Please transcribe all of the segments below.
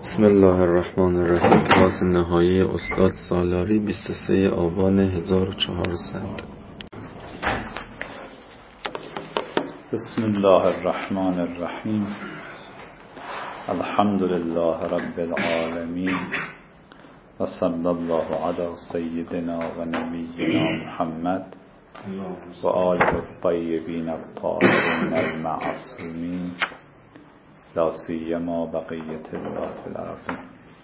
بسم الله الرحمن الرحیم. کلاس نهایی استاد سالاری 23 آبان 1400. بسم الله الرحمن الرحیم. الحمد لله رب العالمین و صلی الله علی سیدنا و نبینا محمد و آله الطیبین الطاهرین المعصومین لا سیما بقیت الله فی الارض.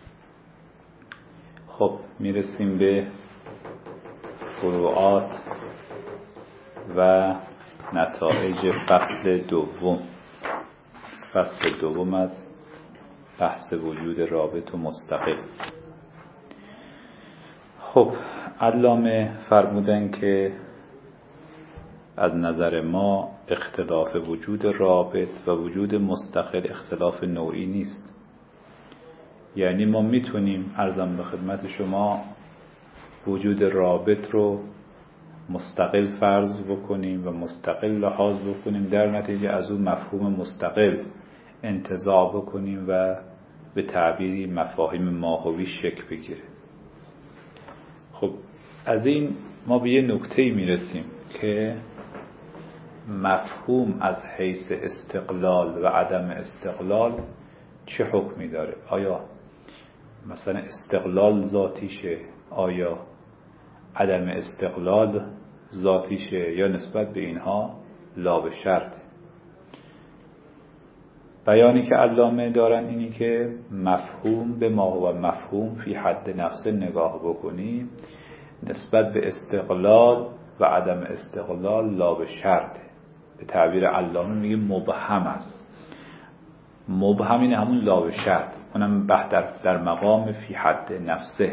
خب میرسیم به فروعات و نتایج فصل دوم از بحث وجود رابط و مستقل. خب علامه فرمودن که از نظر ما اختلاف وجود رابط و وجود مستقل اختلاف نوعی نیست. یعنی ما میتونیم عرضم به خدمت شما وجود رابط رو مستقل فرض بکنیم و مستقل لحاظ بکنیم، در نتیجه از اون مفهوم مستقل انتزاع بکنیم و به تعبیری مفاهیم ماهوی شکل بگیره. خب از این ما به یه نکته‌ای میرسیم که مفهوم از حیث استقلال و عدم استقلال چه حکمی داره؟ آیا مثلا استقلال ذاتیشه؟ آیا عدم استقلال ذاتیشه؟ یا نسبت به اینها لا به شرط؟ بیانی که علامه دارن اینی که مفهوم به ما هو مفهوم فی حد نفسه نگاه بکنیم، نسبت به استقلال و عدم استقلال لا به شرط. به تعبیر علامه میگه مبهم است. مبهم اینه همون لا به شرط، اونم در مقام فی حد نفسه.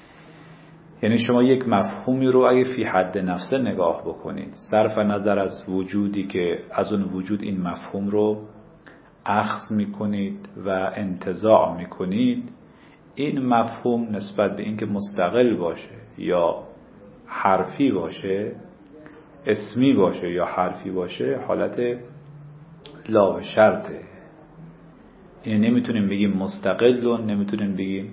یعنی شما یک مفهومی رو اگه فی حد نفسه نگاه بکنید، صرف نظر از وجودی که از اون وجود این مفهوم رو اخذ میکنید و انتزاع میکنید، این مفهوم نسبت به اینکه مستقل باشه یا حرفی باشه، اسمی باشه یا حرفی باشه، حالت لا به شرطه. یعنی نمیتونیم بگیم مستقل و نمیتونیم بگیم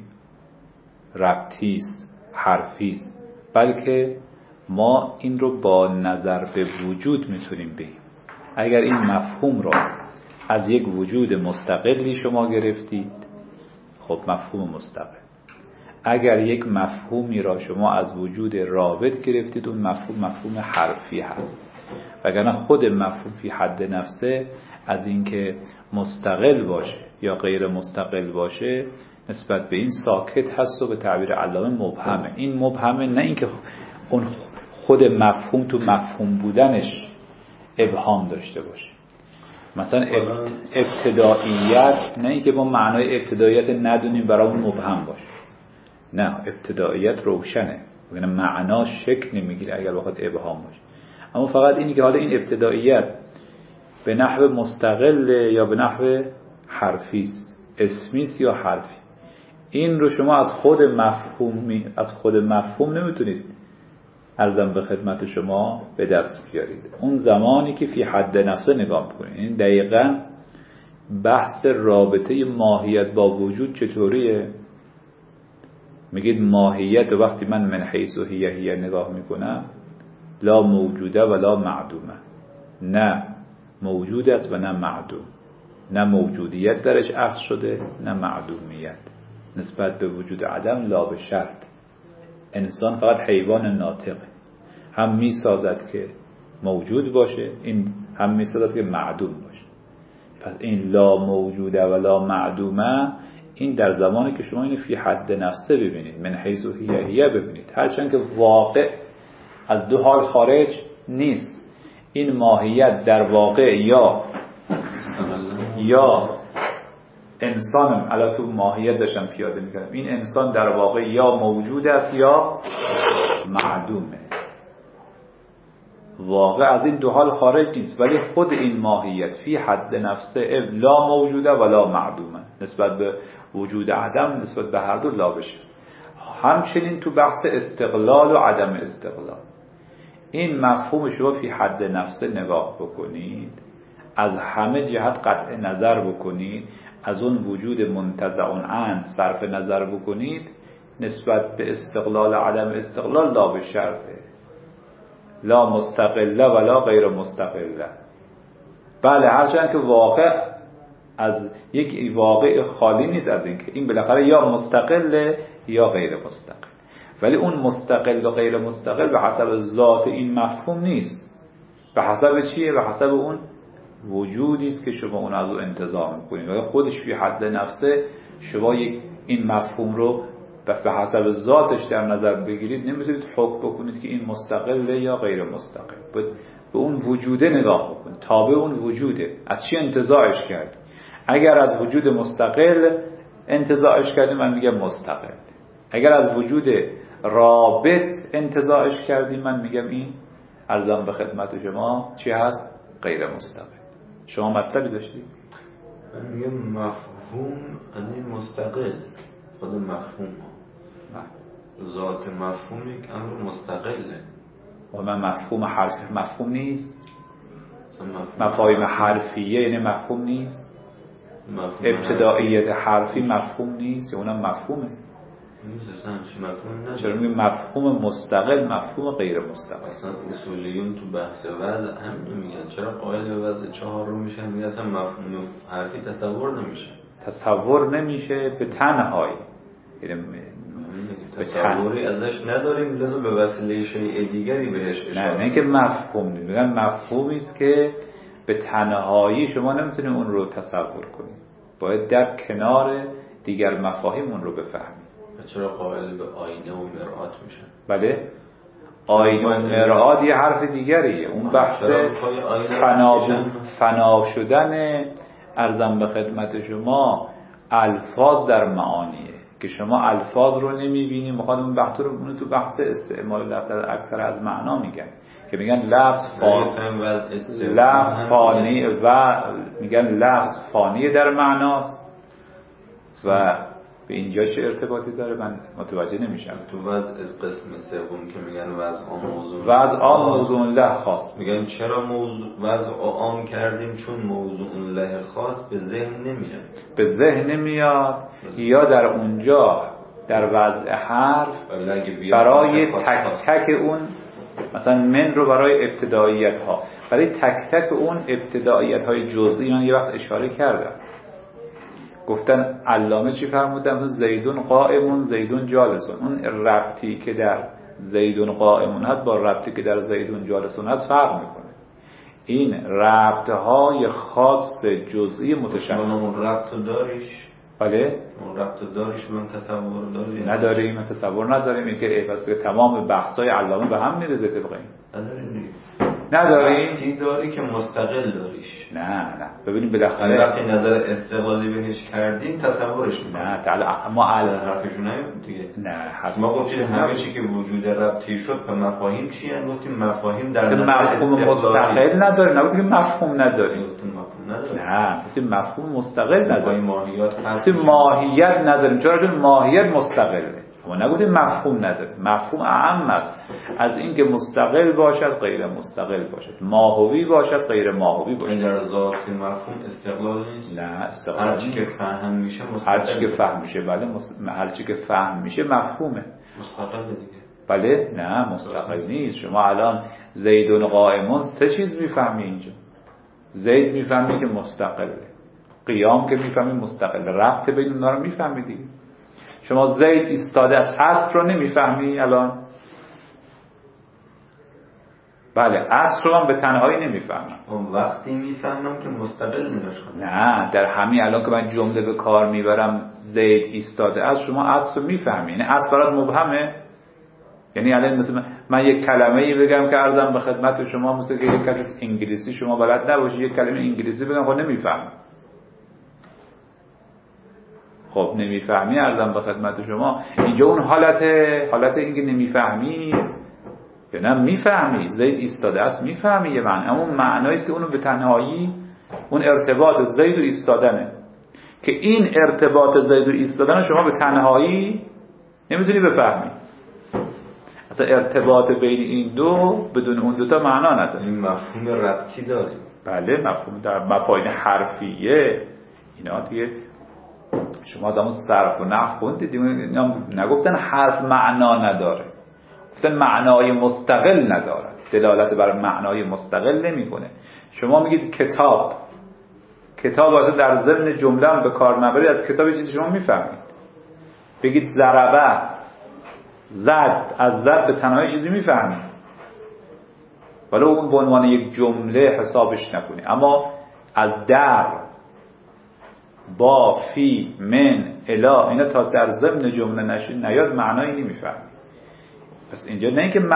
ربطیست، حرفیست، بلکه ما این رو با نظر به وجود میتونیم بگیم. اگر این مفهوم رو از یک وجود مستقلی شما گرفتید، خب مفهوم مستقل. اگر یک مفهومی را شما از وجود رابط گرفتید، اون مفهوم حرفی هست. وگرنه خود مفهوم فی حد نفسه از اینکه مستقل باشه یا غیر مستقل باشه نسبت به این ساکت هست و به تعبیر علامه مبهمه. این مبهمه، نه اینکه اون خود مفهوم تو مفهوم بودنش ابهام داشته باشه. مثلا ابتداییت، نه اینکه ما معنای ابتداییت ندونیم برای اون مبهم باشه. نه، ابتداییت روشنه، وگرنه معناش شکل نمیگیره اگر بخواد ابهام باشه. اما فقط اینی که حالا این ابتداییت به نحو مستقل یا به نحو حرفیست، اسمیست یا حرفی، این رو شما از خود مفهوم نمیتونید عرضم به خدمت شما به دست بیارید. اون زمانی که فی حد نفسه نگاه کنید. این دقیقاً بحث رابطه ماهیت با وجود چطوریه؟ میگید ماهیت وقتی من حیث و هیه نگاه میکنم، لا موجوده و لا معدومه. نه موجود است و نه معدوم. نه موجودیت درش اخذ شده، نه معدومیت. نسبت به وجود عدم لا به شرط. انسان فقط حیوان ناطقه، هم میسازد که موجود باشه، این هم میسازد که معدوم باشه. پس این لا موجوده و لا معدومه، این در زمانی که شما اینو فی حد نفسه ببینید، من حیث و هیه ببینید، هرچند که واقع از دو حال خارج نیست. این ماهیت در واقع یا انسان، الان تو ماهیت داشتم پیاده میکنم، این انسان در واقع یا موجود است یا معدومه. واقع از این دو حال خارج نیست، ولی خود این ماهیت فی حد نفسه لا موجوده و لا معدومه. نسبت به وجود عدم، نسبت به هر دو لا بشه. همچنین تو بحث استقلال و عدم استقلال، این مفهوم شما فی حد نفسه نگاه بکنید، از همه جهت قطع نظر بکنید، از اون وجود منتزع عنه صرف نظر بکنید نسبت به استقلال عدم استقلال لا به شرطه، لا مستقله ولا غیر مستقله. بله هرچند که واقع از یک واقع خالی نیست از اینکه این بالاخره یا مستقله یا غیر مستقل، ولی اون مستقل و غیر مستقل به حسب ذات این مفهوم نیست. به حسب چیه؟ به حسب اون وجودی است که شما اون از اون انتزاع میکنید و خودش فی حد نفسه شما این مفهوم رو به حسب ذاتش در نظر بگیرید، نمیتونید حکم بکنید که این مستقله یا غیر مستقل. به اون وجوده نگاه بکنید، تابع اون وجوده. از چی انتزاعش کرد؟ اگر از وجود مستقل انتزاعش کردیم من میگم مستقل. اگر از وجود رابط انتزاعش کردیم من میگم این عرضم به خدمت شما چی هست؟ غیر مستقل. شما مطلبی داشتید؟ من میگم مفهوم یعنی مستقل، خود مفهوم ذات مفهوم یک امر مستقله. و من مفهوم حرف مفهوم نیست؟ مفاهیم حرفیه یعنی مفهوم نیست؟ ابتدائیت حرفی مفهوم نیست یا اونم مفهومه؟ چرا میگم مفهوم مستقل مفهوم غیر مستقل؟ اصلا اصولیون تو بحث وضع همین میگن، چرا قائل به وضع 4 رو میشن؟ میگن اصلا مفهوم حرفی تصور نمیشه به تنهایی، تصوری ازش نداریم لازم به وسیله شیء دیگری بهش اشاره. نه که مفهوم نیست، میگن مفهومی است که به تنهایی شما نمیتونید اون رو تصور کنید، باید در کنار دیگر مفاهیم اون رو بفهمید. چرا قائل به آینه و مرآت میشن؟ بله آینه و مرآت یه حرف دیگریه، اون بحث فنا شدن ارزم به خدمت شما الفاظ در معانیه که شما الفاظ رو نمیبینید. میخواد اون بحث رو اون تو بحث استعمال لفظ اکثر از معنا میگن که میگن لفظ فانی و میگن لفظ فانی در معناست و به اینجا چه ارتباطی داره من متوجه نمیشم. تو وضع از قسم سوم که میگن وضع موضوع له خاص، میگن چرا وضع عام کردیم؟ چون موضوع له خاص به ذهن نمیاد یا در اونجا در وضع حرف برای تک تک اون مثلا من رو برای ابتداییت ها، برای تک تک اون ابتداییت های جزئی من یه وقت اشاره کردم، گفتن علامه چی فرمودن؟ زیدون قائمون زیدون جالسون. اون ربطی که در زیدون قائمون هست با ربطی که در زیدون جالسون هست فرق میکنه. این ربطهای خاص جزئی متشخص. اون ربط داریش؟ بله اون ربط داریش من تصور داریم؟ نداریم، من تصور نداریم. این که پس تمام بحث‌های علامه به هم میرزه طبق این. نداریم ربطی داری که مستقل داریش؟ نه ببینیم بالاخره وقتی نظر استقلالی بهش کردیم تصورش میکنیم. نه تعالی ما حرفشون دیگه. نه ما گفتیم همه چی که وجود ربطی شد به مفاهیم چی ان؟ گفتیم مفاهیم در مفهوم مستقل نداره. نگفتیم که مفهوم نداریم. نه گفتیم مفهوم مستقل نداریم. گفتیم ماهیت نداریم. چون ماهیت مستقله. ما نگفتیم مفهوم نداریم. مفهوم اعم است از اینکه مستقل باشد غیر مستقل باشد، ماهوی باشد غیر ماهوی باشد. در ذات مفهوم استقلال نیست. نه استقلال هر چی که فهم میشه مستقل. هر چی که فهم میشه بله هر چی که فهم میشه مفهومه. مستقل دیگه. بله نه مستقل نیست. شما الان زیدون قائمون 3 چیز میفهمی اینجا. زید میفهمی که مستقله، قیام که میفهمی مستقله، ربط بین اونها رو میفهمی دیگه. شما زید ایستاده از اصل رو نمیفهمی الان؟ بله اصل رو هم به تنهایی نمیفهمم. اون وقتی میفهمم که مستقل نگاش کنم. نه در همین الان که من جمله به کار میبرم زید ایستاده از شما اصل رو میفهمی، یعنی اصل برات مبهمه. یعنی الان مثلا من یک کلمه‌ای بگم که عرضم به خدمت شما مثل که یک کلمه انگلیسی شما بلد نباشی یک کلمه انگلیسی بگم خب نمیفهم. خب نمیفهمی عرضم به خدمت شما اینجا اون حالت اینکه نمیفهمی یا نه میفهمی. زید ایستاده است میفهمی یه معنی، اما اون معنایی است که اونو به تنهایی اون ارتباط زید و ایستادنه که این ارتباط زید و ایستادن شما به تنهایی نمیتونی بفهمی. اصلا ارتباط بین این دو بدون اون دوتا معنا نداره. این مفهوم ربطی داریم. بله مفهوم در مفاهیم حرفیه اینا دیگه شما از همون صرف و نحو خوندید، نگفتن حرف معنا نداره، گفتن معنای مستقل نداره، دلالت بر معنای مستقل نمیکنه. شما میگید کتاب واسه در ضمن جمله هم به کار نبرید، از کتاب چیزی شما میفهمید. بگید ضربه، زد، از زد به تنهایی چیزی میفهمید، ولی اون به عنوان یک جمله حسابش نکنید. اما از در، با، فی، من، الا، اینا تا در ضمن جمله نشید نیاد معنایی نمیفهمید. پس اینجا نه اینکه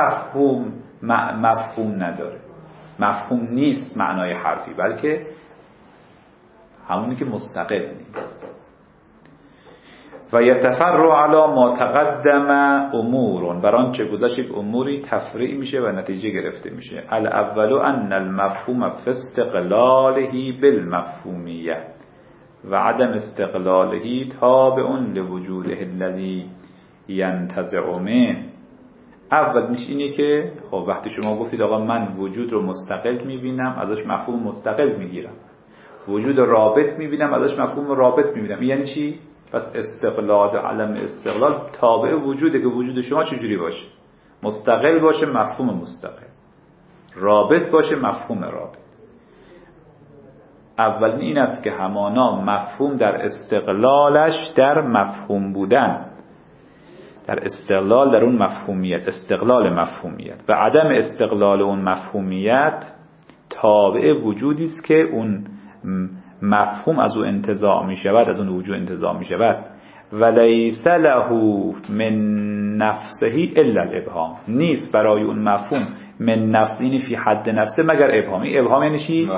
مفهوم نداره، مفهوم نیست معنای حرفی، بلکه همونی که مستقل نیست. و یتفرع علی ما تقدم امور، بر آنچه گذشت اموری تفریع میشه و نتیجه گرفته میشه. الاول ان المفهوم فی استقلاله بالمفهومیه و عدم استقلاله تابع لوجوده الذی ینتزع منه. اول میشه اینه که خب وقتی شما گفتید آقا من وجود رو مستقل میبینم، ازش مفهوم مستقل میگیرم، وجود رابط میبینم، ازش مفهوم رابط میبینم، یعنی چی؟ پس استقلال، علم استقلال تابع وجوده که وجود شما چجوری باشه؟ مستقل باشه، مفهوم مستقل، رابط باشه، مفهوم رابط. اولین این است که همانا مفهوم در استقلالش در مفهوم بودن، در استقلال در اون مفهومیت، استقلال مفهومیت و عدم استقلال اون مفهومیت تابع وجودی است که اون مفهوم از او انتزاع می شود، از اون وجود انتزاع می شود. ولیس له من نفسه الا الابهام، نیست برای اون مفهوم من نفسه فی حد نفسه مگر ابهام. این ابهام یعنی چی؟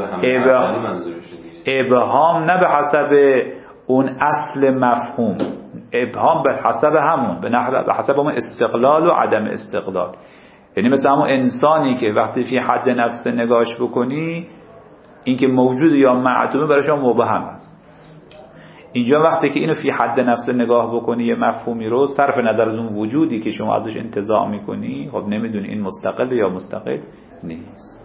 ابهام نه به حسب اون اصل مفهوم، ابهام به حسب همون، به حسب همون استقلال و عدم استقلال. یعنی مثل همون انسانی که وقتی فی حد نفسه نگاهش بکنی، این که موجود یا معدومه برای شما مبهم است. اینجا وقتی که اینو فی حد نفسه نگاه بکنی، یه مفهومی رو صرف نظر از اون وجودی که شما ازش انتزاع میکنی، خب نمیدونی این مستقل یا مستقل نیست.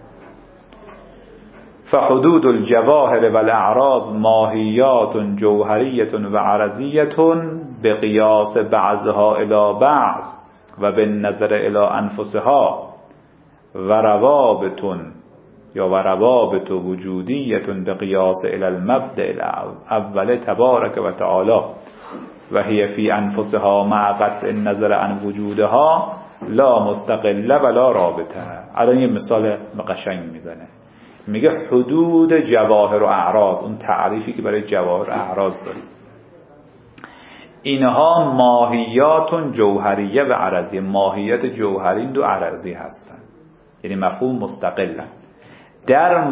فحدود الجواهر والاعراض ماهیات جوهریه و عرضیه بقیاس بعضها الی بعض و بالنظر الی انفسها و روابط یا و روابط وجودیه بقیاس الی المبدأ الاول تبارک و تعالی و هی فی انفسها مع قطع النظر عن وجودها لا مستقله ولا رابطه. الان یه مثال قشنگ میزنه، میگه حدود جواهر و اعراض، اون تعریفی که برای جواهر و اعراض داریم، اینها ماهیات جوهریه و عرضیه. ماهیت جوهری و عرضی هستن، یعنی مفهوم مستقلن. در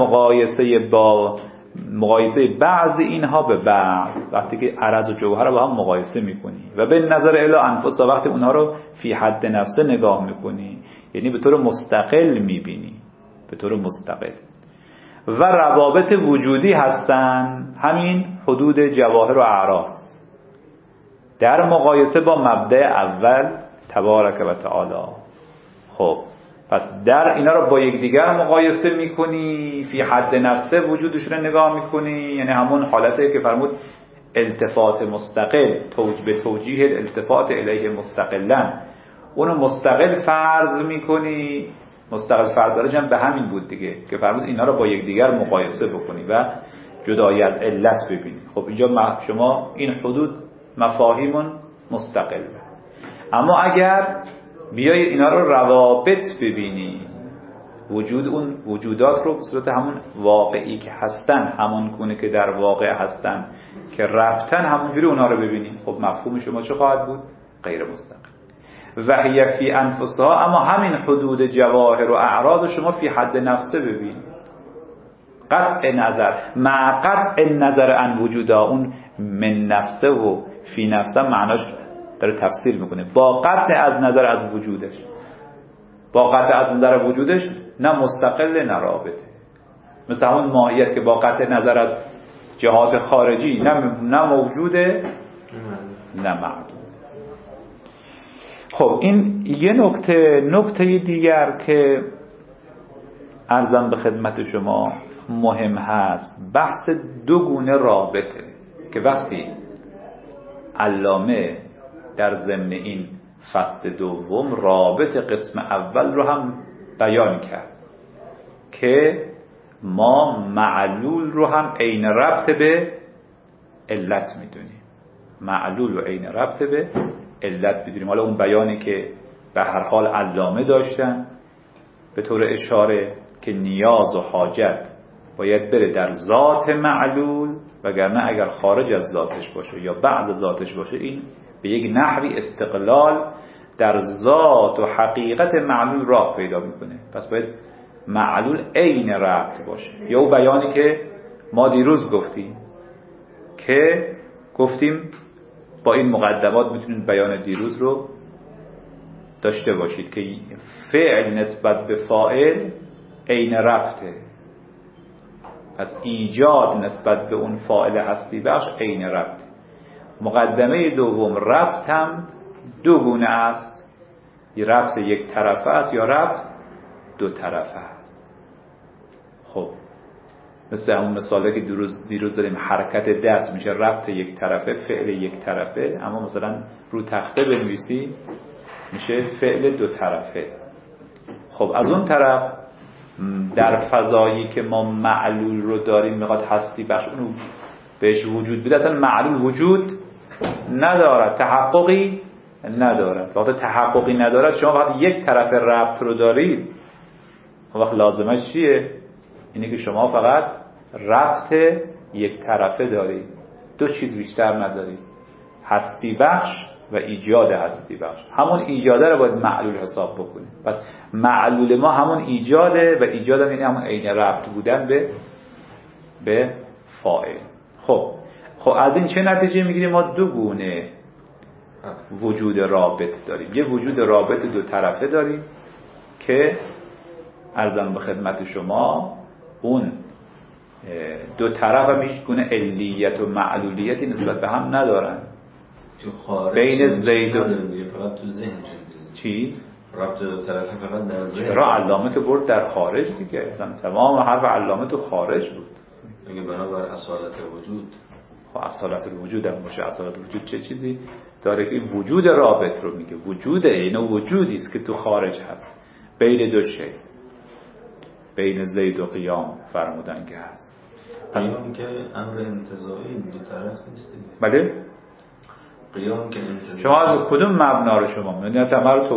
مقایسه بعض اینها به بعض، وقتی که عرض و جوهر رو با هم مقایسه میکنی و به نظر الی انفس، وقتی اونها رو فی حد نفسه نگاه میکنی، یعنی به طور مستقل میبینی، به طور مستقل. و روابط وجودی هستن همین حدود جواهر و اعراض در مقایسه با مبدأ اول تبارک و تعالی. خب پس در اینا رو با یکدیگر مقایسه میکنی، فی حد نفسه وجودشون رو نگاه میکنی، یعنی همون حالته که فرمود التفات مستقل، به توجیه الالتفات الیه مستقلا، اونو مستقل فرض میکنی. مستقل فرض دارش هم به همین بود دیگه که فرمود اینا رو با یکدیگر مقایسه بکنی و جدایی از علت ببینی. خب اینجا شما این حدود مفاهیمون مستقله. اما اگر بیای اینا رو روابط ببینی، اون وجودات رو به صورت همون واقعی که هستن، همون گونه که در واقع هستن که ربطن، همونجوری اونا رو ببینی، خب مفهوم شما چه خواهد بود؟ غیر مستقل. و هی فی انفسها، اما همین حدود جواهر و اعراض شما فی حد نفسه ببین، قطع نظر مع قطع نظر عن وجودا، اون من نفسه و فی نفسه معناش داره تفسیر میکنه، با قطع از نظر از وجودش، با قطع از نظر وجودش نه مستقل نه رابطه، مثل همون ماهیت که با قطع نظر از جهات خارجی نه موجوده نه معدوم. خب این یه نکته دیگر که عرضم به خدمت شما مهم هست، بحث دو گونه رابطه که وقتی علامه در ضمن این فصل دوم رابط قسم اول رو هم بیان کرد که ما معلول رو هم عین ربط به علت میدونیم. معلول رو عین ربط به علت میدونیم. حالا اون بیانی که به هر حال علامه داشتن به طور اشاره که نیاز و حاجت باید بره در ذات معلول، وگرنه اگر خارج از ذاتش باشه یا بعض ذاتش باشه این به یک نحوی استقلال در ذات و حقیقت معلول راه پیدا میکنه. پس باید معلول عین ربط باشه. یا اون بیانی که ما دیروز گفتیم با این مقدمات میتونید بیان دیروز رو داشته باشید که فعل نسبت به فاعل عین ربطه، پس ایجاد نسبت به اون فاعل هستی بخش عین ربط. مقدمه دوم ربط هم دو گونه است، یه ربط یک طرفه است یا ربط دو طرفه است. خب مثل همون مثاله که دیروز داریم حرکت دست میشه ربط یک طرفه، فعل یک طرفه، اما مثلا رو تخته بنویسی میشه فعل دو طرفه. خب از اون طرف در فضایی که ما معلول رو داریم میخواد هستی بخش اونو بهش وجود بده، اصلا معلول وجود ندارد، تحققی ندارد. وقتی تحققی ندارد شما وقتی یک طرف ربط رو دارید وقت لازمش چیه؟ اینه که شما فقط ربط یک طرفه دارید، دو چیز بیشتر ندارید، هستی بخش و ایجاد هستی بخش. همون ایجاده رو باید معلول حساب بکنید. پس معلول ما همون ایجاده و ایجاد هم یعنی همون عین ربط بودن به فاعل. خب از این چه نتیجه میگیریم؟ ما دو گونه وجود رابط داریم. یه وجود رابط دو طرفه داریم که عرضم به خدمت شما اون دو طرف هم هیچ گونه علیت و معلولیتی نسبت به هم ندارن. بین زید و فقط تو ذهن چی؟ ربط دو طرفه فقط در ذهن. چرا علامه که برد در خارج دیگه، تمام حرف علامه تو خارج بود. اگه بنابر اصالت وجود، خب اصالت الوجود هم باشه. اصالت الوجود چه چیزی داره که وجود رابط رو میگه؟ وجود اینو وجودی است که تو خارج هست بین دو شی، بین زید و قیام فرمودن که هست. قیام که امر انتزاعی دو طرف نیست دیگه. بله قیام که انتزاعی. شما از کدوم مبنا رو شما می‌بینید؟ تمر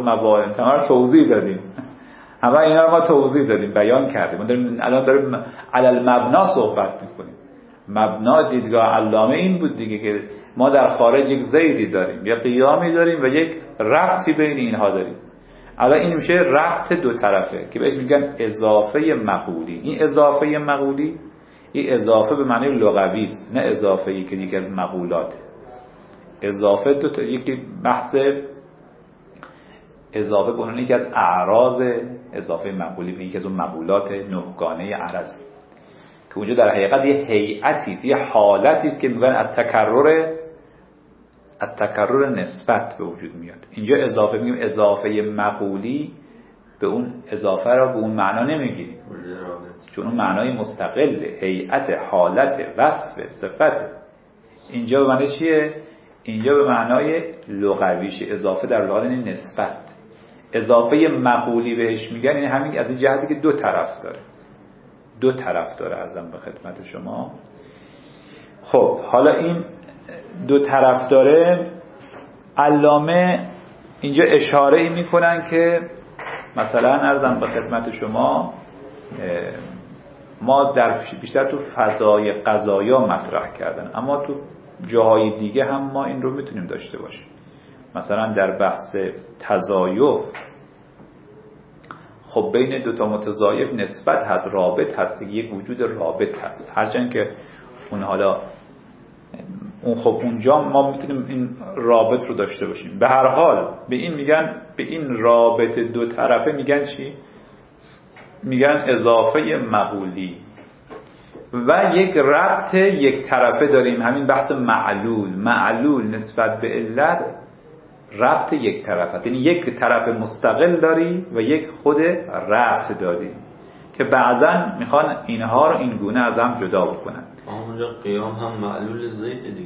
توضیح دادیم، همه اینا رو ما توضیح دادیم، بیان کردیم. ما الان داریم علی المبنا صحبت می‌کنیم. مبنا دیدگاه علامه این بود دیگه که ما در خارج یک زیدی داریم، یک قیامی داریم و یک ربطی بین اینها داریم. الان این میشه ربط دو طرفه که بهش میگن اضافه مقولی. این اضافه مقولی این اضافه به معنی لغوی است، نه اضافه‌ای که یکی از مقولاته. اضافه دو تا یکی بحث اضافه به عنوان یکی از اعراض اضافه مقولی به یکی از اون مقولات نهگانه عرض که اونجا در حقیقت یه هیئتی است، یه حالتی است که میگن از تکرر نسبت به وجود میاد. اینجا اضافه میگیم اضافه مقولی به اون اضافه را به اون معنا نمیگیریم چون اون معنای مستقله، هیئت، حالت، وصف، صفت. اینجا به معنی چیه؟ اینجا به معنای لغویشه. اضافه در لغت یعنی نسبت. اضافه مقولی بهش میگن یعنی همین از این جهتی که دو طرف داره ازم به خدمت شما. خب حالا این دو طرف داره، علامه اینجا اشاره ای میکنن که مثلا عرضم به خدمت شما ما در بیشتر تو فضای قضایا مطرح کردن، اما تو جاهای دیگه هم ما این رو میتونیم داشته باشیم. مثلا در بحث تضایف خب بین دوتا متضایف نسبت هست، رابط هست، یک وجود رابط هست. هرچند که اون حالا خب اونجا ما میتونیم این رابط رو داشته باشیم. به هر حال به این میگن، به این رابط دو طرفه میگن چی؟ میگن اضافه مقولی. و یک ربط یک طرفه داریم، همین بحث معلول نسبت به علت ربط یک طرفه، یعنی یک طرف مستقل داری و یک خود ربط داری که بعضا میخوان اینها رو این گونه از هم جدا بکنن. اونجا قیام هم معلول زید دیگه.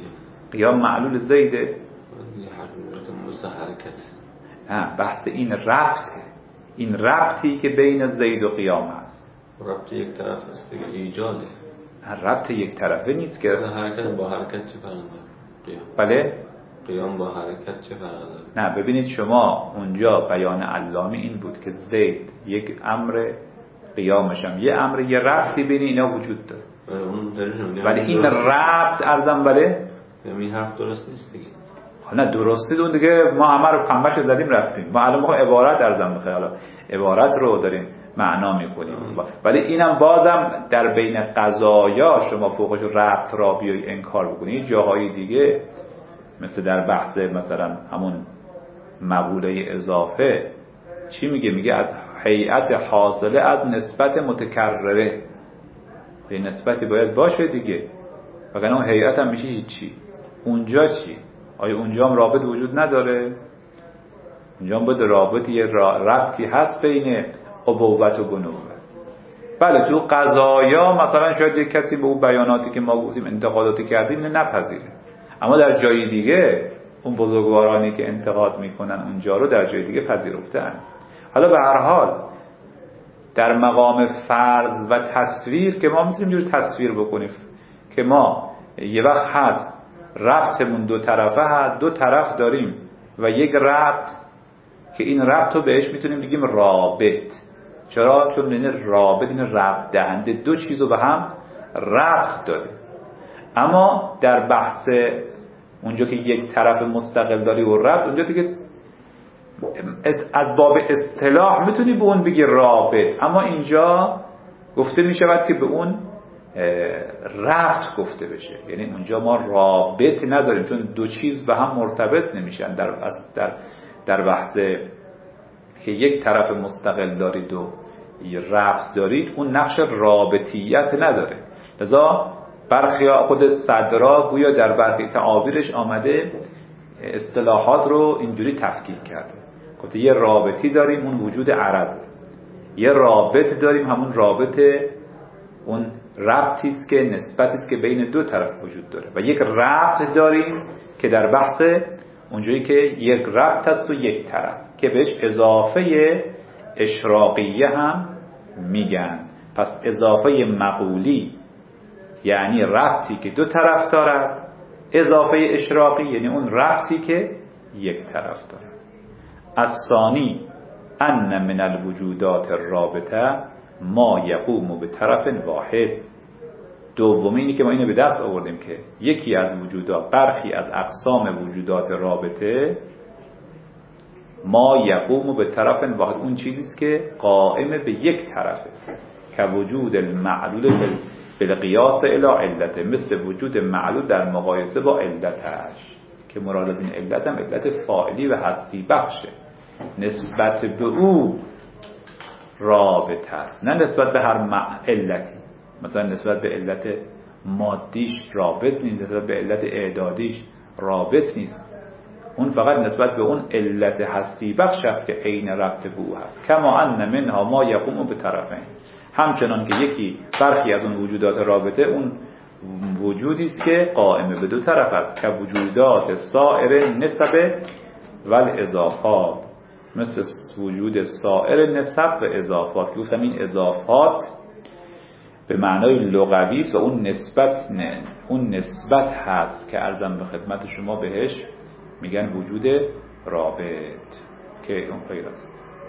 قیام معلول زیده. حقیقت مثل حرکت. نه، بحث این ربطه، این ربطی که بین زید و قیام هست. ربط یک طرف است دیگه، ایجاده. ربط یک طرفه نیست که حرکت با حرکت چه فرقی داره؟ بله؟ قیام با حرکت چه فرقی داره؟ نه، ببینید شما اونجا بیان علامه این بود که زید یک امر، قیامش هم یه امر، یه ربطی بین اینا وجود داره. ولی این ربط ارزم بله؟ این حرف درست نیست دیگه. نه درستی اون دیگه ما همه رو پنبش زدیم رفتیم. ما الان میخوایم عبارت ارزم بخیر، حالا عبارت رو داریم معنا میکنیم. ولی اینم بازم در بین قضایا شما فوقش ربط را بیای انکار بکنید. جاهای دیگه مثل در بحث مثلا همون مقوله اضافه چی میگه؟ میگه از هیئت حاصله از نسبت متکرره. یه نسبتی باید باشه دیگه، وگرنه اون هیئت هم میشه هیچی. اونجا چی؟ آیا اونجا هم رابط وجود نداره؟ اونجا هم بود رابطی، یه ربطی هست بین ابوت و بنوت. بله تو قضایا مثلا شاید یک کسی به اون بیاناتی که ما گفتیم انتقاداتی کردیم نپذیره، اما در جای دیگه اون بزرگوارانی که انتقاد میکنن اونجا رو در جای دیگه پذیرفتن. حالا به هر حال در مقام فرض و تصویر که ما میتونیم جور تصویر بکنیم که ما یه وقت هست ربطمون دو طرفه هست، دو طرف داریم و یک ربط که این ربط رو بهش میتونیم بگیم رابط. چرا؟ چون این رابط این ربط دهنده دو چیز رو به هم ربط داره. اما در بحث اونجا که یک طرف مستقل داری و ربط، اونجا دیگه از باب اصطلاح میتونی به اون بگی رابط، اما اینجا گفته میشود که به اون ربط گفته بشه. یعنی اونجا ما رابط نداریم چون دو چیز به هم مرتبط نمیشن. در بحث که یک طرف مستقل دارید و ربط دارید، اون نقش رابطیت نداره. لذا برخی خود صدرا گویا در برخی تعابیرش آمده اصطلاحات رو اینجوری تفکیک کرده. گفته یه رابطی داریم اون وجود عرضه، یه رابط داریم همون رابط اون ربطی است که نسبتی است که بین دو طرف وجود داره، و یک ربط داریم که در بحث اونجایی که یک ربط است و یک طرف که بهش اضافه اشراقیه هم میگن. پس اضافه مقولی یعنی ربطی که دو طرف دارد، اضافه اشراقی یعنی اون ربطی که یک طرف دارد. الثانی ان من الوجودات الرابطه ما یقوم به طرف واحد. دومی اینی که ما اینو به دست آوردیم که یکی از وجودات، برخی از اقسام وجودات رابطه، ما یقوم به طرف واحد، اون چیزیست که قائم به یک طرفه، که وجود المعلول بالقیاس الی علته، مثل وجود معلول در مقایسه با علتش، که مراد از این علت هم علت فاعلی و هستی بخشه، نسبت به او رابط است، نه نسبت به هر علتی. مثلا نسبت به علت مادیش رابط نیست، نسبت به علت اعدادیش رابط نیست، اون فقط نسبت به اون علت هستی بخش است که عین ربط به او هست. کما ان منها ما یقوم به طرفین، همچنان که یکی برخی از اون وجودات رابطه اون وجودی است که قائم به دو طرف است، که وجودات سائر نسب و الاضافات، مثل وجود سائر نسب و اضافات. گفتم این اضافات به معنای لغوی است و اون نسبت نه، اون نسبت هست که عرضم به خدمت شما بهش میگن وجود رابط، که اون غیر است.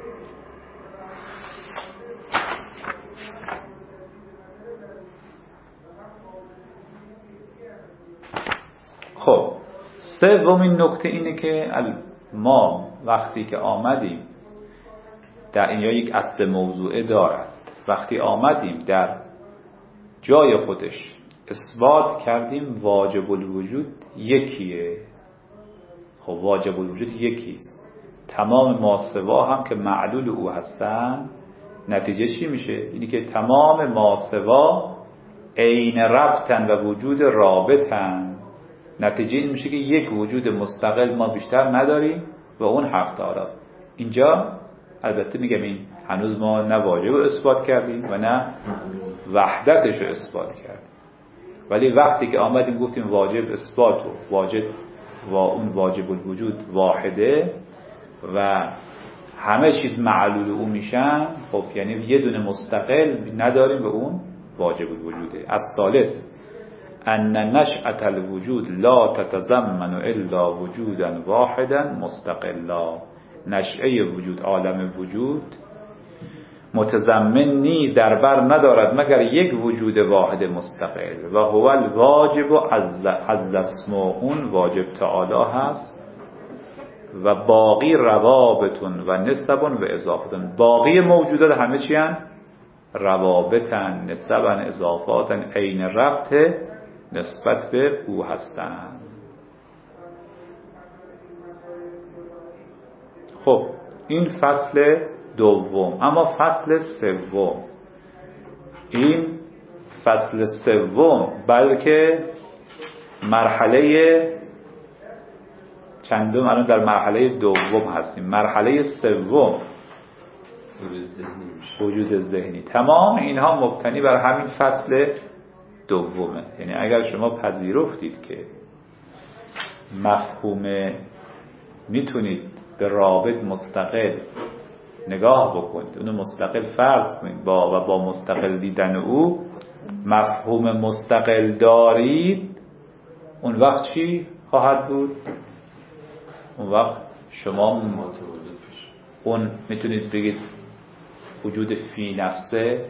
خب سومین نکته اینه که ما وقتی که آمدیم در اینجا یک اصل موضوعه دارد، وقتی آمدیم در جای خودش اثبات کردیم واجب الوجود یکیه. خب واجب الوجود یکیست، تمام ماسوا هم که معلول او هستن، نتیجه چی میشه؟ اینی که تمام ماسوا عین ربطن و وجود رابطن. نتیجه این میشه که یک وجود مستقل ما بیشتر نداریم و اون حق تعالی است. اینجا البته میگم این هنوز ما نه واجب رو اثبات کردیم و نه وحدتش رو اثبات کردیم. ولی وقتی که آمدیم گفتیم واجب اثبات و واجب و اون واجب الوجود واحده و همه چیز معلول او میشن، خب یعنی یه دونه مستقل نداریم به اون واجب الوجوده. الثالث ان نشأة الوجود لا تتضمن الا وجودا واحدا مستقلا. نشأه وجود، عالم وجود متضمن نیز در بر ندارد مگر یک وجود واحد مستقل و هو الواجب از اسم، اون واجب تعالی هست و باقی روابطون و نسبون و اضافتون. باقی موجودات همه چی هن؟ روابطن، نسبن، اضافاتن، عین ربط نسبت به او هستن. خب این فصل دوم. اما فصل سوم، این فصل سوم بلکه مرحله چندم، الان در مرحله دوم هستیم. مرحله سوم وجود ذهنی. تمام اینها مبتنی بر همین فصل دومه. یعنی اگر شما پذیرفتید که مفهوم میتونید به رابط مستقل نگاه بکنید، اونو مستقل فرض کنید و با مستقل دیدن او مفهوم مستقل دارید، اون وقت چی خواهد بود؟ اون وقت شما اون میتونید بگید وجود فی نفسه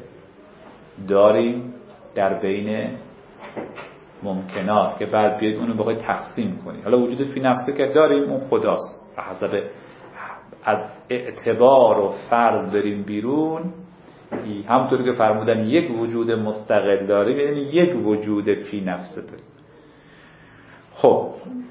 داریم در بین ممکنات که بعد بیاید اونو بخواید تقسیم کنید. حالا وجود فی نفسه که داریم اون خداست، به حسب از اعتبار و فرض بریم بیرون، همونطور که فرمودن یک وجود مستقل داریم یعنی یک وجود فی نفسه داریم. خب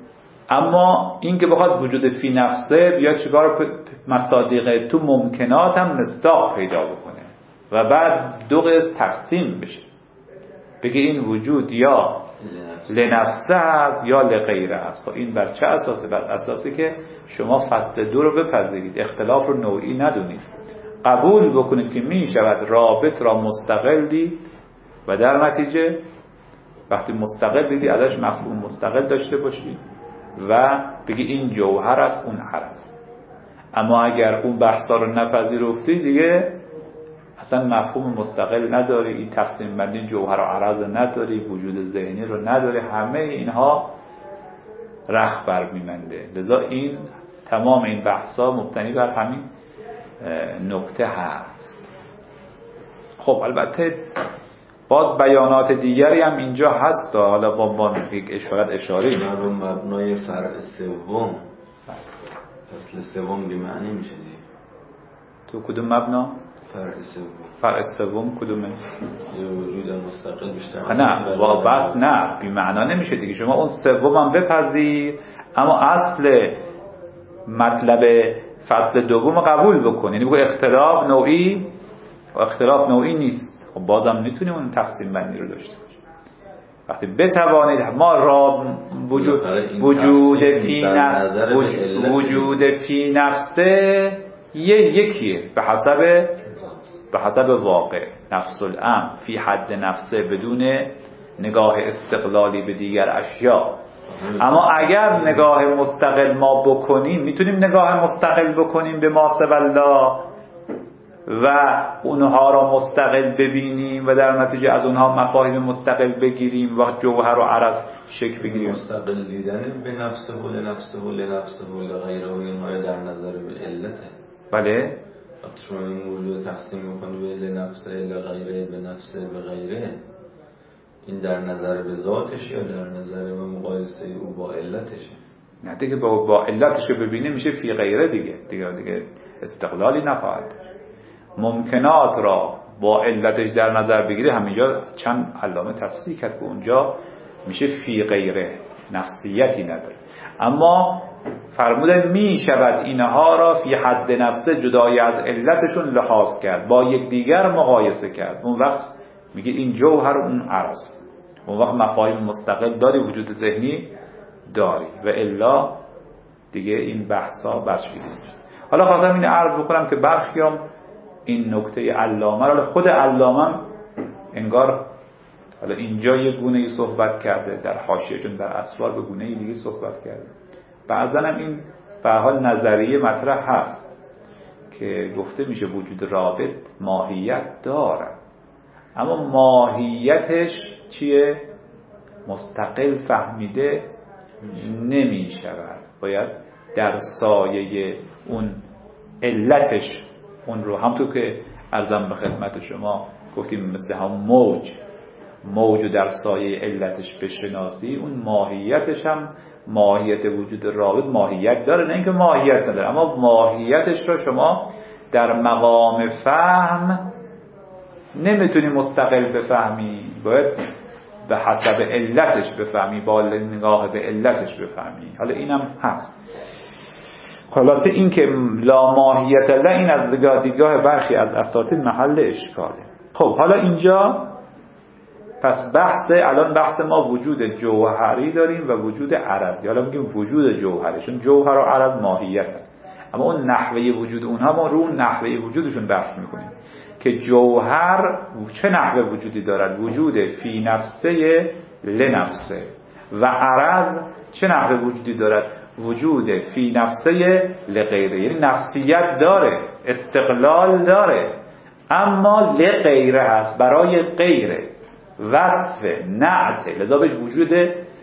اما این که بخواد وجود فی نفسه بیاد چیکار مصادیق تو ممکنات هم مصداق پیدا بکنه و بعد دو قسم تقسیم بشه، بگه این وجود یا لنفسه است یا لغیره است. خب این بر چه اساسه؟ بر اساسی که شما فصل 2 رو بپذیرید، اختلاف رو نوعی ندونید، قبول بکنید که می شود رابط را مستقل دید و در نتیجه وقتی مستقل دیدی ازش مفهوم مستقل داشته باشید و بگی این جوهر است اون عرض. اما اگر اون بحثا رو نپذیرفتی دیگه اصلا مفهوم مستقل نداری، این تقسیم بندی جوهر و عرض نداری، وجود ذهنی رو نداری، همه اینها رخ بر میمنده. لذا این تمام این بحثا مبتنی بر همین نکته هست. خب البته باز بیانات دیگری هم اینجا هست، حالا با یک فقط اشاره رو مبنای فرع سوم، فصل سوم بی‌معنی میشه دیگه. تو کدوم مبنا؟ فرع سوم. فرع سوم کدومه؟ وجود مستقل بیشتر. نه بس نه بی معنا نمیشه دیگه. شما اون سوم هم بپذیر اما اصل مطلب فصل دوم قبول بکن، یعنی بگو اختلاف نوعی و اختلاف نوعی نیست. خب بازم میتونیم اون تقسیم بندی رو داشته باشیم. وقتی بتوانید ما را وجود فی نفسه یکیه به حسب واقع، نفس الامر فی حد نفسه بدون نگاه استقلالی به دیگر اشیاء. اما اگر نگاه مستقل ما بکنیم، میتونیم نگاه مستقل بکنیم به ما سوی الله و اونها را مستقل ببینیم و در نتیجه از اونها مفاهیم مستقل بگیریم و جوهر و عرض شکل بگیریم. مستقل دیدن به نفسه و لنفسه و لنفسه و لغیره و اینها در نظر به علته. بله وقتی شما این موضوع تقسیم میکنید به لنفسه لغیره به نفسه به غیره، این در نظر به ذاتش یا در نظر به مقایسه او با علتشه؟ نه دیگه با علتش رو ببینه میشه فی غیره دیگه استقلالی نخواهد. ممکنات را با علتش در نظر بگیره، همینجا چند علامه تصریح کرد که اونجا میشه فی غیره، نفسیتی نداره. اما فرموده می شود اینها را فی حد نفسه جدای از علتشون لحاظ کرد، با یکدیگر مقایسه کرد. اون وقت میگه این جوهر اون عرض، اون وقت مفاهیم مستقل داری، وجود ذهنی داری و الا دیگه این بحثا برچیده میشه. حالا خواستم این عرض بکنم که برخیام این نکته علامه را، خود علامه انگار حالا اینجا یه گونه‌ای صحبت کرده، در حاشیه چون در اسرار به گونه‌ای دیگه صحبت کرده. بعضا هم این به هر حال نظریه مطرح هست که گفته میشه وجود رابط ماهیت داره، اما ماهیتش چیه؟ مستقل فهمیده نمی شود، باید در سایه اون علتش اون رو، همونطور که عرضم به خدمت شما گفتیم مثل هم موج در سایه علتش بشناسی، اون ماهیتش هم ماهیت وجود رابط ماهیت داره، نه اینکه ماهیت نداره، اما ماهیتش رو شما در مقام فهم نمیتونی مستقل بفهمی، باید به حسب علتش بفهمی، با نگاه به علتش بفهمی. حالا اینم هست. خلاصه این که لا ماهیت له، این از دیدگاه برخی از اساتید محل اشکاله. خب حالا اینجا پس الان بحث ما وجود جوهری داریم و وجود عرضی. حالا میگیم وجود جوهری، چون جوهر و عرض ماهیت هست، اما اون نحوه وجود اونها ما رو اون نحوه وجودشون بحث میکنیم که جوهر چه نحوه وجودی دارد، وجود فی نفسه لنفسه، و عرض چه نحوه وجودی دارد، وجود فی نفسه لغیره، یعنی نفسیت داره، استقلال داره، اما لغیره هست، برای غیره، وصف نعت، لذا بهش وجود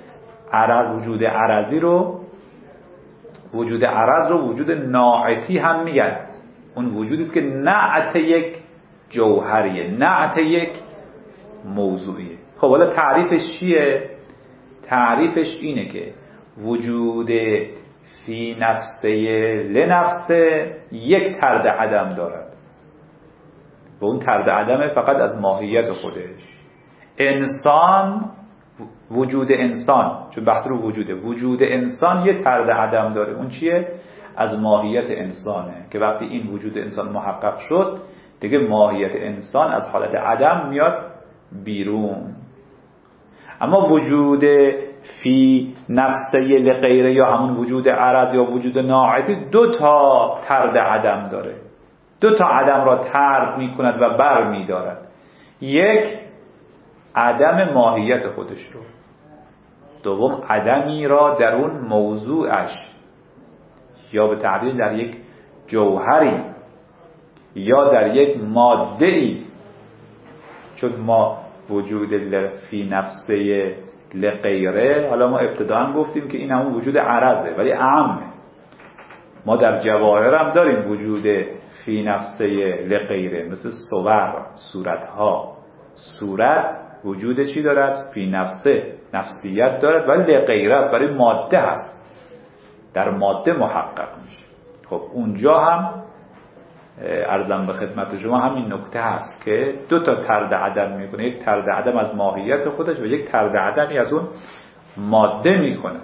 عرضی رو، وجود عرض رو وجود ناعتی هم میگن. اون وجودی است که نعت یک جوهریه، نعت یک موضوعیه. خب حالا تعریفش چیه؟ تعریفش اینه که وجود فی نفسه لنفسه یک طرد عدم دارد و اون طرد عدم فقط از ماهیت خودش. انسان، وجود انسان، چون بحث رو وجود انسان یه طرد عدم داره، اون چیه؟ از ماهیت انسانه، که وقتی این وجود انسان محقق شد دیگه ماهیت انسان از حالت عدم میاد بیرون. اما وجود فی نفسه لغیره یا همون وجود عرض یا وجود ناعتی دو تا طرد عدم داره، دو تا عدم را طرد می کند و بر می دارد. یک، عدم ماهیت خودش رو، دوم عدمی را در اون موضوعش، یا به تعبیر در یک جوهری یا در یک ماده‌ای. چون ما وجود فی نفسه لغیره، حالا ما ابتداً گفتیم که این همون وجود عرضه ولی عامه. ما در جواهر هم داریم وجود فی نفسه لغیره، مثل صور، صورتها. صورت وجود چی دارد؟ فی نفسه، نفسیت دارد ولی لغیره است، برای ماده هست، در ماده محقق میشه. خب اونجا هم عرضم به خدمت شما همین نکته هست که دو تا طرد عدم میکنه، یک طرد عدم از ماهیت خودش و یک طرد عدمی از اون ماده میکنه.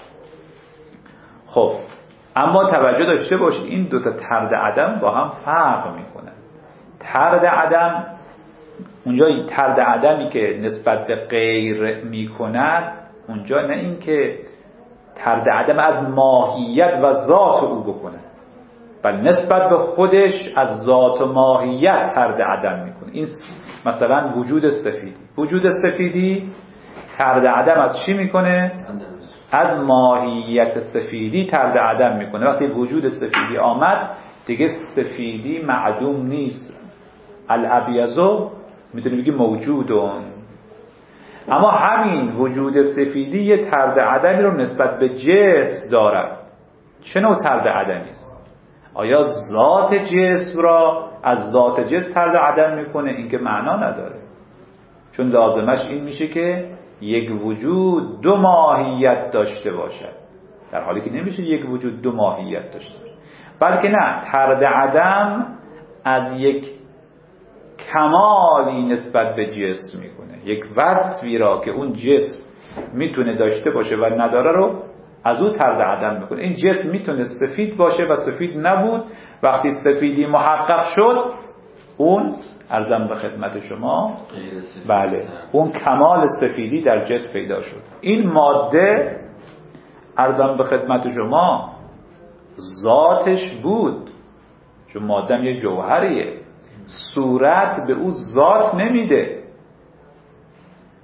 خب اما توجه داشته باشید این دو تا طرد عدم با هم فرق میکنن. طرد عدم، اونجا طرد عدمی که نسبت به غیر میکند، اونجا نه این که طرد عدم از ماهیت و ذات او بکنه، بل نسبت به خودش از ذات و ماهیت طرد عدم میکنه. این مثلا وجود سفیدی طرد عدم از چی میکنه؟ از ماهیت سفیدی طرد عدم میکنه. وقتی وجود سفیدی آمد دیگه سفیدی معدوم نیست. الابیض میتونی بگی موجودون. اما همین وجود سفیدی یه طرد عدمی رو نسبت به جسم دارد. چه نوع طرد عدمی است؟ آیا ذات جسم را از ذات جسم طرد عدم میکنه؟ این که معنا نداره، چون لازمش این میشه که یک وجود دو ماهیت داشته باشد، در حالی که نمیشه یک وجود دو ماهیت داشته باشه، بلکه نه، طرد عدم از یک کمالی نسبت به جسم میکنه، یک وصفی را که اون جسم میتونه داشته باشه و نداره رو از او طرد عدم میکنه. این جسم میتونه سفید باشه و سفید نبود، وقتی سفیدی محقق شد اون عرضم به خدمت شما بله اون کمال سفیدی در جسم پیدا شد. این ماده عرضم به خدمت شما ذاتش بود، چون ماده هم یک جوهریه، صورت به او ذات نمیده.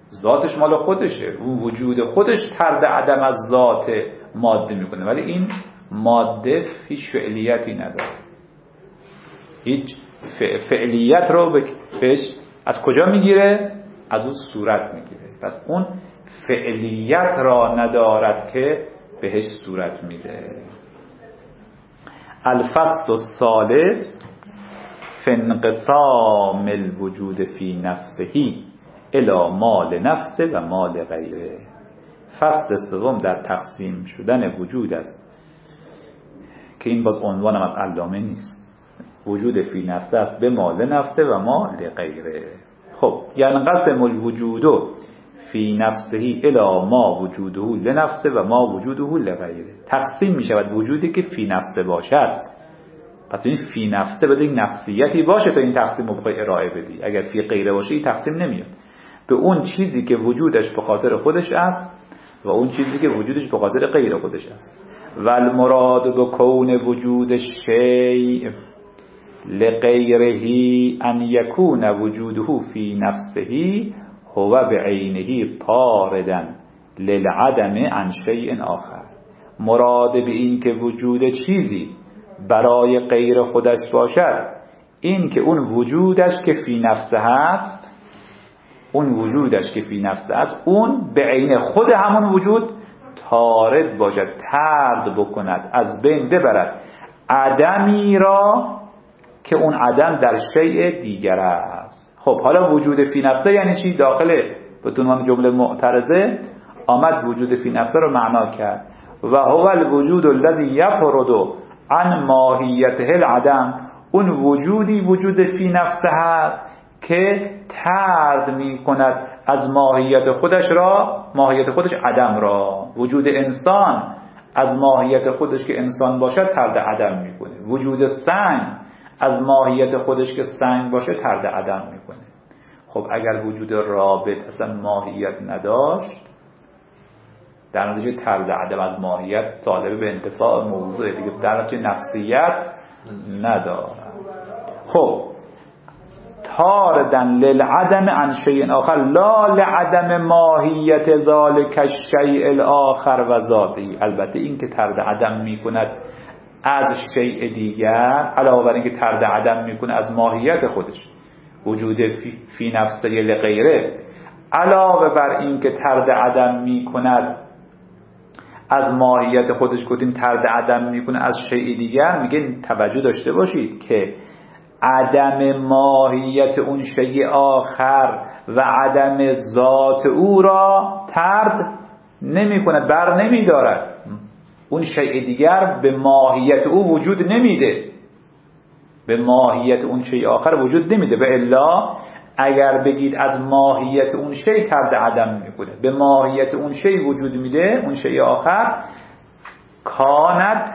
ذاتش مال خودشه، اون وجود خودش طرد عدم از ذات ماده میکنه، ولی این ماده هیچ فعلیتی نداره، هیچ فعلیت رو بهش از کجا میگیره؟ از اون صورت میگیره. پس اون فعلیت را ندارد که بهش صورت میده. الفصل الثالث فی انقسام الوجود فی نفسه الی مال نفسه و مال غیره. فصل سوم در تقسیم شدن وجود است که این باز عنوانم از علامه نیست. وجود فی نفسه است به مال نفسه و مال غیره. خب ینقسم الوجود فی نفسه الی ما وجوده لنفسه و ما وجوده لغیره. تقسیم می شود وجودی که فی نفسه باشد. پس این فی نفسه بده این نفسیتی باشه تا این تقسیم رو بخوای ارائه بدی. اگر فی غیره باشه این تقسیم نمیاد. به اون چیزی که وجودش به خاطر خودش است و اون چیزی که وجودش به خاطر غیر خودش است. و المراد بکون وجود الشیء لغیره ان یکون وجوده فی نفسه هو بعینه طاردا للعدم عن شیء آخر. مراد به این که وجود چیزی برای غیر خودش باشد این که اون وجودش که فی نفسه هست، اون وجودش که فی نفسه است اون به عین خود همون وجود طارد باشد، طرد بکند، از بین ببرد عدمی را که اون عدم در شیء دیگر است. خب حالا وجود فی نفسه یعنی چی؟ داخل بتونم جمله معترضه آمد وجود فی نفسه رو معنا کرد. و هو الوجود الذی یطرد عن ماهیته العدم. اون وجودی وجود فی نفسه هست که طرد می کند از ماهیت خودش را، ماهیت خودش عدم را. وجود انسان از ماهیت خودش که انسان باشد طرد عدم میکنه. وجود سنگ از ماهیت خودش که سنگ باشه طرد عدم میکنه. خب اگر وجود رابط اصلا ماهیت نداشت در نتیجه طرد عدم از ماهیت سالبه به انتفاع موضوع دیگه، در نتیجه نفسیت نداره. خب طاردن للعدم عن شیء آخر لا لعدم ماهیت ذالک الشیء الاخر و ذاتی. البته این که طرد عدم میکند از شیء دیگر علاوه بر این که طرد عدم میکنه از ماهیت خودش وجود فی نفسه لغیره، علاوه بر این که طرد عدم میکند از ماهیت خودش، گفتیم طرد عدم میکنه از شیء دیگر، میگه توجه داشته باشید که عدم ماهیت اون شیء آخر و عدم ذات او را طرد نمی کند، بر نمی دارد. اون شیء دیگر به ماهیت او وجود نمیده، به ماهیت اون شیء آخر وجود نمیده. به الا اگر بگید از ماهیت اون شیء طرد عدم میکنه، به ماهیت اون شیء وجود میده، اون شیء آخر کانت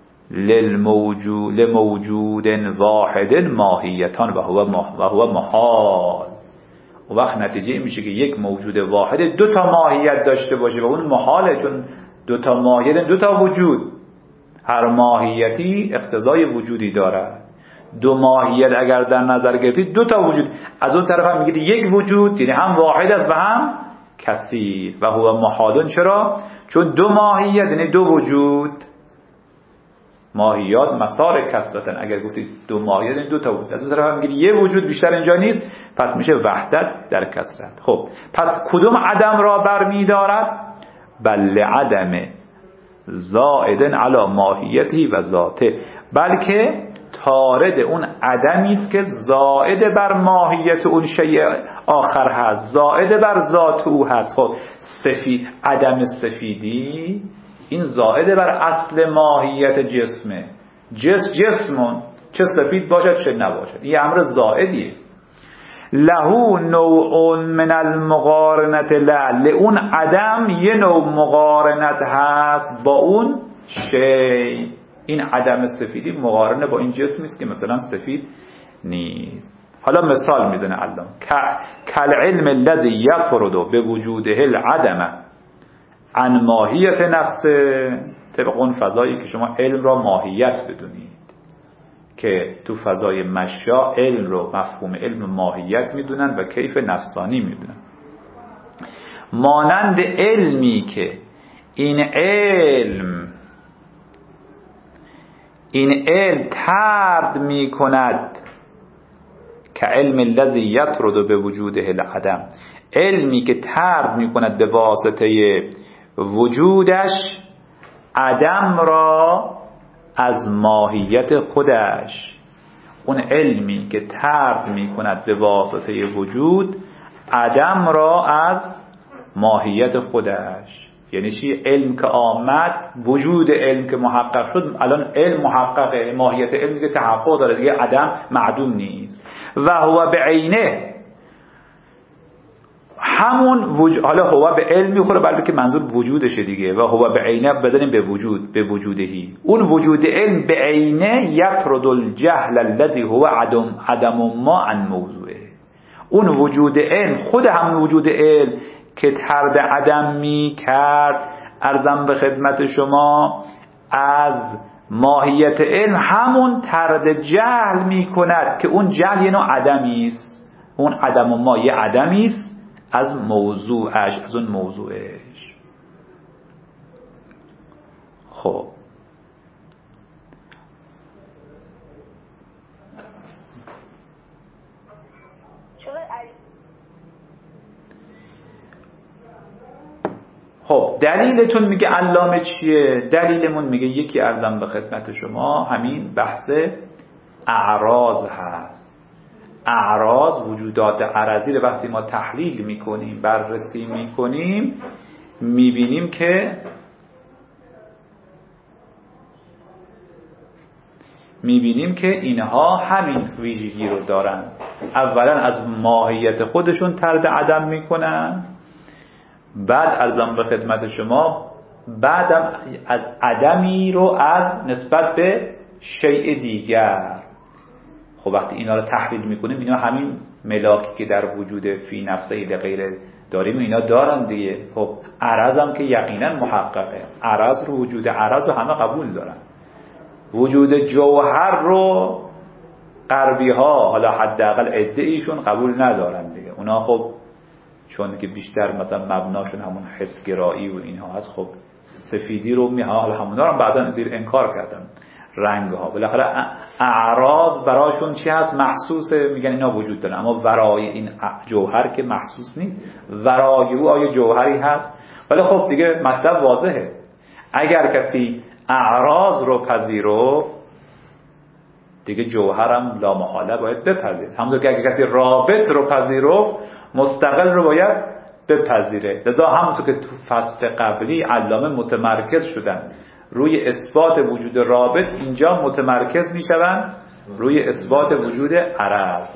لموجود واحد ماهیتان و هو محال. و وقت نتیجه میشه که یک موجود واحد دو تا ماهیت داشته باشه و اون محاله، چون دو تا ماهیت دو تا وجود، هر ماهیتی اقتضای وجودی دارد. دو ماهیت اگر در نظر گرفتید دو تا وجود، از اون طرف هم میگید یک وجود، یعنی هم واحد است و هم کثیر. و هو محالون. چرا؟ چون دو ماهیت یعنی دو وجود، ماهیات مسار کثرتن. اگر گفتید دو ماهیت یعنی دو تا وجود، از اون طرف هم میگید یه وجود بیشتر اینجا نیست، پس میشه وحدت در کثرت. خب پس کدوم عدم را برمی‌دارد؟ بل عدم زائد علی ماهیته و ذاته، بلکه طارد اون عدمی است که زائد بر ماهیت اون شیء آخر هست، زائد بر ذات او هست. خب عدم سفیدی این زائد بر اصل ماهیت جسمه. جسمون چه سفید باشد چه نباشد، این امر زائدیه. له نوع من المقارنت، اون عدم یه نوع مقارنت هست با اون شی. این عدم سفیدی مقارنه با این جسمی است که مثلا سفید نیست. حالا مثال میزنه علامه کل علم الذی یطرد به وجوده العدم عن ماهیت نفسه، طبق اون فضایی که شما علم را ماهیت بدونید، که تو فضای مشیا علم رو مفهوم علم ماهیت میدونن و کیف نفسانی میدونن. مانند علمی که این علم طرد می کند که علم الذی یطرد به وجوده العدم، علمی که طرد می کند به واسطه وجودش عدم را از ماهیت خودش. اون علمی که طرد می کند به واسطه وجود عدم را از ماهیت خودش. یعنی چی؟ علم که آمد، وجود علم که محقق شد، الان علم محققه، ماهیت علمی که تحقق داره دیگه، عدم معدوم نیست. و هو بعینه، همون حالا هو به علم میخوره بلکه منظور وجودشه دیگه. و هو بعینه بدنیم به وجود، به وجودهی، اون وجود علم به عینه یطرد الجهل الذی هو عدم ما عن موضوعه. اون وجود علم، خود همون وجود علم که طرد عدم می کرد، عرضم به خدمت شما، از ماهیت علم همون طرد جهل می کند که اون جهل یه نوع عدمی است. اون عدم ما یه عدمی است از موضوعش، از اون موضوعش. خب دلیلتون میگه علامه چیه؟ دلیلمون میگه یکی عرضم به خدمت شما همین بحث اعراض هست. اعراض، وجودات عرضی رو وقتی ما تحلیل میکنیم، بررسی میکنیم، میبینیم که اینها همین ویژگی رو دارن. اولا از ماهیت خودشون طرد عدم میکنن، بعد عرضم به خدمت شما بعدم از عدمی رو از نسبت به شیء دیگر. خب وقتی اینا رو تحلیل میکنیم، اینا همین ملاکی که در وجود فی نفسه لغیره داریم اینا دارن دیگه. خب عرض هم که یقینا محققه، عرض رو، وجود عرض رو همه قبول دارن. وجود جوهر رو غربی ها، حالا حداقل عده ایشون قبول ندارن دیگه. اونا خب چون که بیشتر مثلا مبناشون همون حسگرایی و اینها هست، خب سفیدی رو حالا همونا رو بعداً زیر انکار کردن، رنگ ها. بالاخره اعراض براشون چی هست؟ محسوسه، میگن اینا وجود دارن. اما ورای این جوهر که محسوس نیست، ورای او آیا جوهری هست؟ ولی خب دیگه مطلب واضحه، اگر کسی اعراض رو پذیرفت دیگه جوهرم لا محاله باید بپذیر. همونطور که اگر کسی رابط رو پذیرفت مستقل رو باید بپذیره. لذا همونطور که تو فصل قبلی علامه متمرکز شدن روی اثبات وجود رابط، اینجا متمرکز میشن روی اثبات وجود عرض.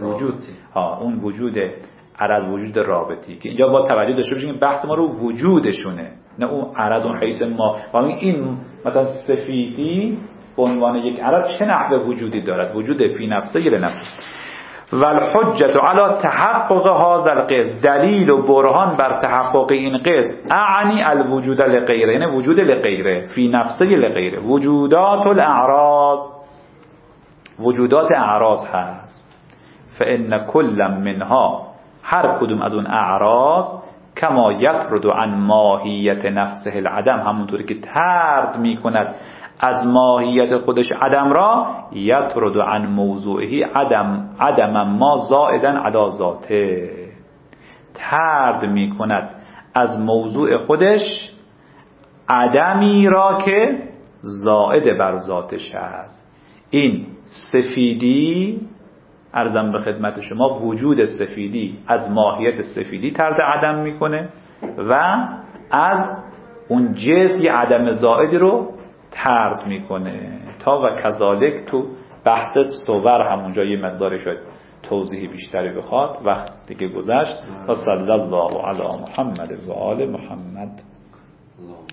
اون وجود عرض، وجود رابطی که اینجا با توجه داشته باشیم بحث ما رو وجودشونه، نه اون عرض اون حیث ما. این مثلا سفیدی به عنوان یک عرض چه نحوه وجودی دارد؟ وجود فی نفسه یا لنفسه. والحجت علی تحقق هذا القسم، دلیل و برهان بر تحقق این قسم، اعنی الوجود لغیره، یعنی وجود لغیره، فی نفسه لغیره، وجودات الاعراض، وجودات اعراض هست. فان کل منها، هر کدوم از اون اعراض، کما یطرد عن ماهیت نفسه العدم، همونطوری که طرد میکند از ماهیت خودش عدم را، یطرد عن موضوعه عدم ما زائدا علی ذاته، طرد میکند از موضوع خودش عدمی را که زائد بر ذاتش است. این سفیدی، عرضم به خدمت شما، وجود سفیدی از ماهیت سفیدی طرد عدم میکنه و از اون جنس عدم زائدی رو طرد میکنه. تا و کذالک تو بحث صور همونجا یه مقداری شد توضیح بیشتری بخواد، وقت دیگه گذشت. و صلی الله علی محمد و آل محمد.